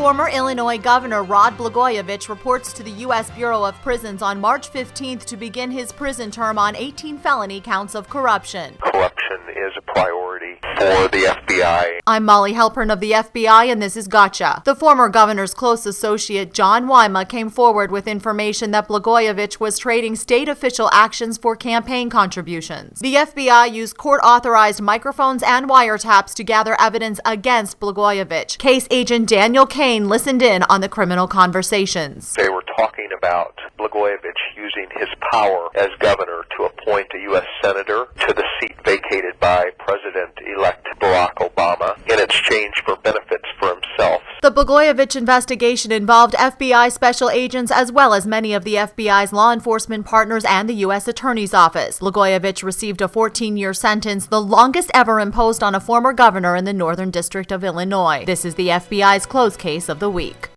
Former Illinois Governor Rod Blagojevich reports to the U.S. Bureau of Prisons on March 15th to begin his prison term on 18 felony counts of corruption. Corruption is a priority for the FBI. I'm Molly Halpern of the FBI, and this is Gotcha. The former governor's close associate, John Wyma, came forward with information that Blagojevich was trading state official actions for campaign contributions. The FBI used court-authorized microphones and wiretaps to gather evidence against Blagojevich. Case agent Daniel Kane listened in on the criminal conversations. They were talking about Blagojevich using his power as governor to appoint a U.S. senator to the seat vacated by President-elect Barack Obama in exchange for benefits for himself. The Blagojevich investigation involved FBI special agents as well as many of the FBI's law enforcement partners and the U.S. Attorney's Office. Blagojevich received a 14-year sentence, the longest ever imposed on a former governor in the Northern District of Illinois. This is the FBI's closed case of the week.